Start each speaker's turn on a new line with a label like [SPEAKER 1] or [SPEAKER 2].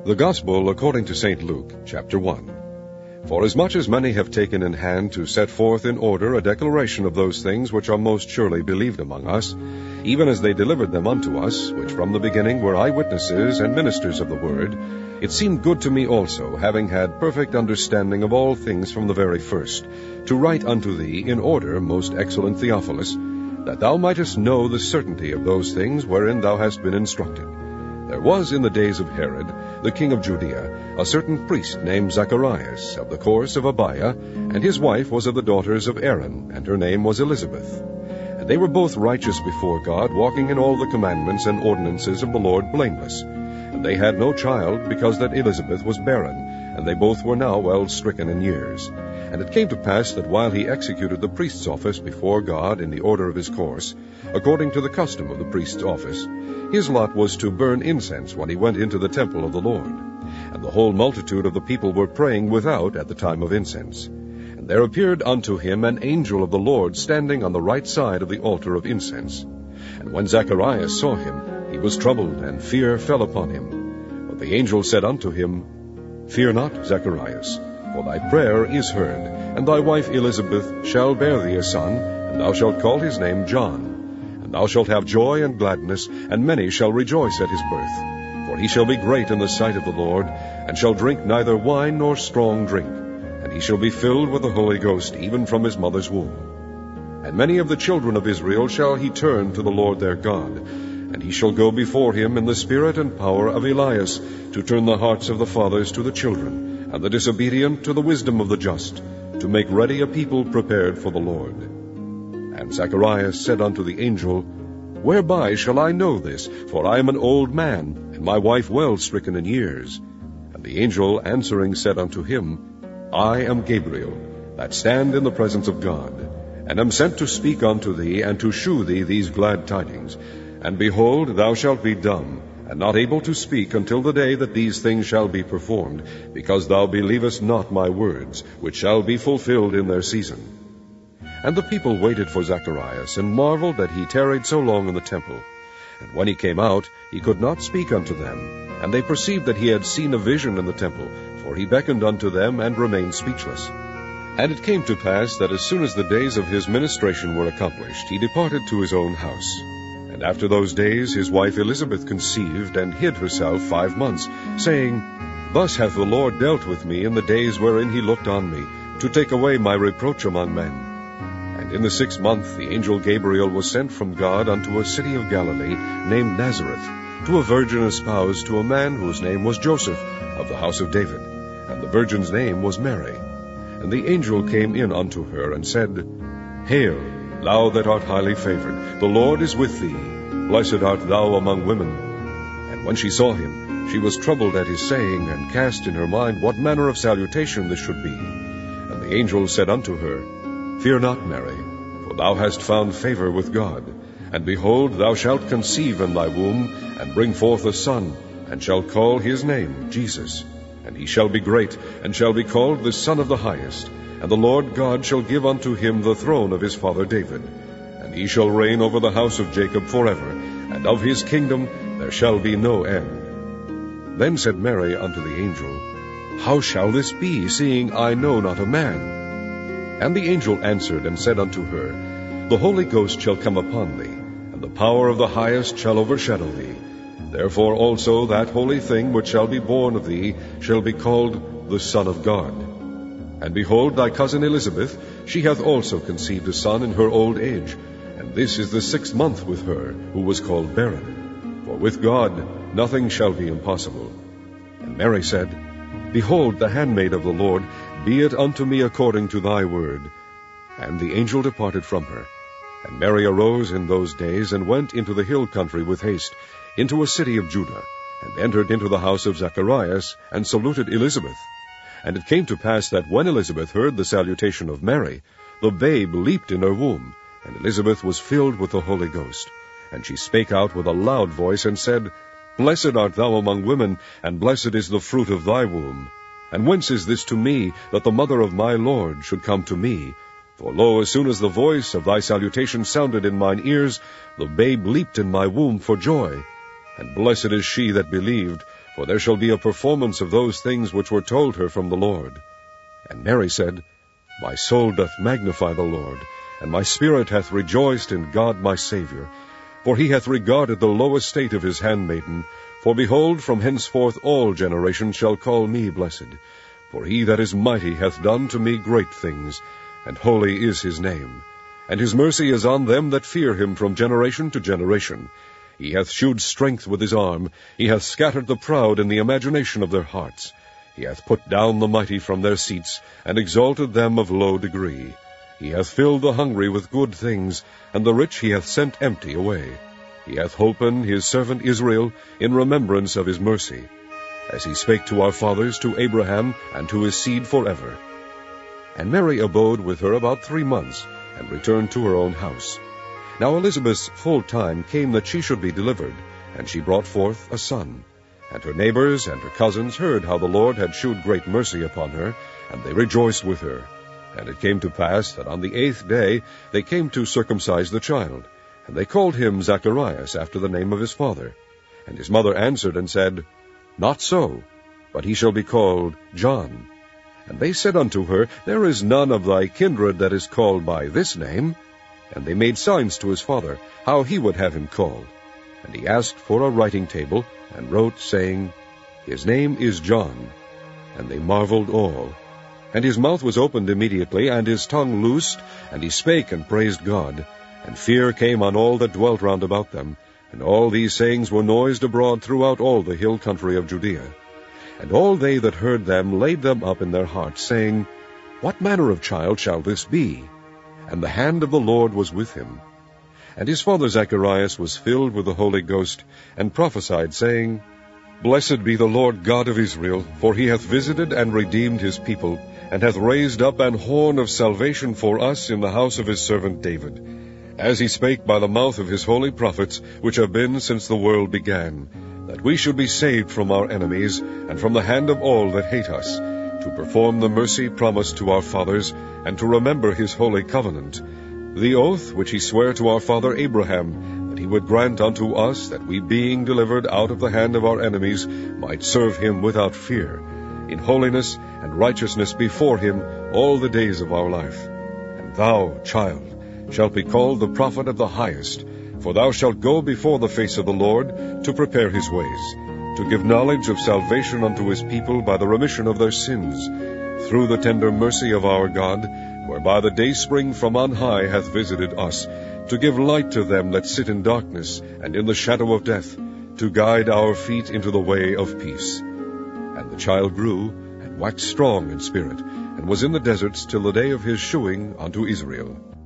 [SPEAKER 1] The Gospel according to St. Luke, chapter 1. Forasmuch as many have taken in hand to set forth in order a declaration of those things which are most surely believed among us, even as they delivered them unto us, which from the beginning were eyewitnesses and ministers of the word, it seemed good to me also, having had perfect understanding of all things from the very first, to write unto thee in order, most excellent Theophilus, that thou mightest know the certainty of those things wherein thou hast been instructed. There was in the days of Herod, the king of Judea, a certain priest named Zacharias, of the course of Abiah, and his wife was of the daughters of Aaron, and her name was Elizabeth. And they were both righteous before God, walking in all the commandments and ordinances of the Lord blameless. And they had no child, because that Elizabeth was barren, and they both were now well stricken in years. And it came to pass that while he executed the priest's office before God in the order of his course, according to the custom of the priest's office, his lot was to burn incense when he went into the temple of the Lord. And the whole multitude of the people were praying without at the time of incense. And there appeared unto him an angel of the Lord standing on the right side of the altar of incense. And when Zacharias saw him, he was troubled, and fear fell upon him. But the angel said unto him, Fear not, Zacharias, for thy prayer is heard, and thy wife Elizabeth shall bear thee a son, and thou shalt call his name John. And thou shalt have joy and gladness, and many shall rejoice at his birth. For he shall be great in the sight of the Lord, and shall drink neither wine nor strong drink. And he shall be filled with the Holy Ghost, even from his mother's womb. And many of the children of Israel shall he turn to the Lord their God. And he shall go before him in the spirit and power of Elias, to turn the hearts of the fathers to the children, and the disobedient to the wisdom of the just, to make ready a people prepared for the Lord. And Zacharias said unto the angel, Whereby shall I know this? For I am an old man, and my wife well stricken in years. And the angel answering said unto him, I am Gabriel, that stand in the presence of God, and am sent to speak unto thee, and to shew thee these glad tidings. And behold, thou shalt be dumb, and not able to speak until the day that these things shall be performed, because thou believest not my words, which shall be fulfilled in their season. And the people waited for Zacharias, and marveled that he tarried so long in the temple. And when he came out, he could not speak unto them. And they perceived that he had seen a vision in the temple, for he beckoned unto them, and remained speechless. And it came to pass that as soon as the days of his ministration were accomplished, he departed to his own house. And after those days his wife Elizabeth conceived, and hid herself 5 months, saying, Thus hath the Lord dealt with me in the days wherein he looked on me, to take away my reproach among men. And in the 6th month the angel Gabriel was sent from God unto a city of Galilee, named Nazareth, to a virgin espoused to a man whose name was Joseph, of the house of David. And the virgin's name was Mary. And the angel came in unto her, and said, Hail, thou that art highly favored, the Lord is with thee. Blessed art thou among women. And when she saw him, she was troubled at his saying, and cast in her mind what manner of salutation this should be. And the angel said unto her, Fear not, Mary, for thou hast found favor with God. And behold, thou shalt conceive in thy womb, and bring forth a son, and shalt call his name Jesus. And he shall be great, and shall be called the Son of the Highest. And the Lord God shall give unto him the throne of his father David. And he shall reign over the house of Jacob forever, and of his kingdom there shall be no end. Then said Mary unto the angel, How shall this be, seeing I know not a man? And the angel answered and said unto her, The Holy Ghost shall come upon thee, and the power of the Highest shall overshadow thee. Therefore also that holy thing which shall be born of thee shall be called the Son of God. And behold, thy cousin Elizabeth, she hath also conceived a son in her old age, and this is the 6th month with her, who was called barren. For with God nothing shall be impossible. And Mary said, Behold, the handmaid of the Lord, be it unto me according to thy word. And the angel departed from her. And Mary arose in those days, and went into the hill country with haste, into a city of Judah, and entered into the house of Zacharias, and saluted Elizabeth. And it came to pass that when Elizabeth heard the salutation of Mary, the babe leaped in her womb, and Elizabeth was filled with the Holy Ghost. And she spake out with a loud voice, and said, Blessed art thou among women, and blessed is the fruit of thy womb. And whence is this to me, that the mother of my Lord should come to me? For lo, as soon as the voice of thy salutation sounded in mine ears, the babe leaped in my womb for joy. And blessed is she that believed, for there shall be a performance of those things which were told her from the Lord. And Mary said, My soul doth magnify the Lord, and my spirit hath rejoiced in God my Saviour, for he hath regarded the low estate of his handmaiden. For behold, from henceforth all generations shall call me blessed. For he that is mighty hath done to me great things, and holy is his name. And his mercy is on them that fear him from generation to generation. He hath shewed strength with his arm. He hath scattered the proud in the imagination of their hearts. He hath put down the mighty from their seats, and exalted them of low degree. He hath filled the hungry with good things, and the rich he hath sent empty away. He hath holpen his servant Israel in remembrance of his mercy, as he spake to our fathers, to Abraham, and to his seed forever. And Mary abode with her about 3 months, and returned to her own house. Now Elizabeth's full time came that she should be delivered, and she brought forth a son. And her neighbors and her cousins heard how the Lord had shewed great mercy upon her, and they rejoiced with her. And it came to pass that on the 8th day they came to circumcise the child. And they called him Zacharias, after the name of his father. And his mother answered and said, Not so, but he shall be called John. And they said unto her, There is none of thy kindred that is called by this name. And they made signs to his father, how he would have him called. And he asked for a writing table, and wrote, saying, His name is John. And they marveled all. And his mouth was opened immediately, and his tongue loosed, and he spake and praised God. And fear came on all that dwelt round about them. And all these sayings were noised abroad throughout all the hill country of Judea. And all they that heard them laid them up in their hearts, saying, What manner of child shall this be? And the hand of the Lord was with him. And his father Zacharias was filled with the Holy Ghost, and prophesied, saying, Blessed be the Lord God of Israel, for he hath visited and redeemed his people, and hath raised up an horn of salvation for us in the house of his servant David, as he spake by the mouth of his holy prophets, which have been since the world began, that we should be saved from our enemies, and from the hand of all that hate us, to perform the mercy promised to our fathers, and to remember his holy covenant, the oath which he sware to our father Abraham, that he would grant unto us, that we, being delivered out of the hand of our enemies, might serve him without fear, in holiness and righteousness before him all the days of our life. And thou, child, shalt be called the prophet of the Highest, for thou shalt go before the face of the Lord, to prepare his ways, to give knowledge of salvation unto his people by the remission of their sins, through the tender mercy of our God, whereby the dayspring from on high hath visited us, to give light to them that sit in darkness and in the shadow of death, to guide our feet into the way of peace. And the child grew, and waxed strong in spirit, and was in the deserts till the day of his shewing unto Israel.